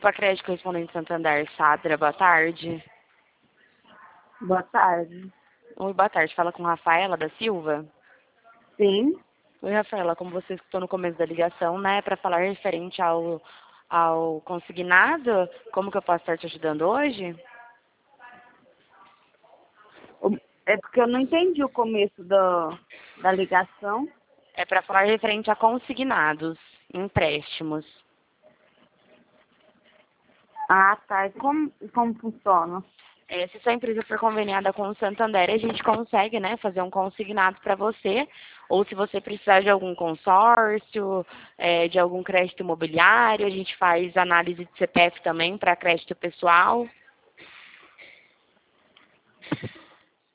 Grupo Crédito Correspondente Santander, Sadra, boa tarde. Boa tarde. Oi, boa tarde. Fala com Rafaela da Silva. Sim. Oi, Rafaela, como você escutou no começo da ligação, né, para falar referente ao consignado, como que eu posso estar te ajudando hoje? É porque eu não entendi o começo da ligação. É para falar referente a consignados, empréstimos. Ah, tá. E como funciona? Se sua empresa for conveniada com o Santander, a gente consegue, né, fazer um consignado para você. Ou se você precisar de algum consórcio, de algum crédito imobiliário, a gente faz análise de CPF também para crédito pessoal.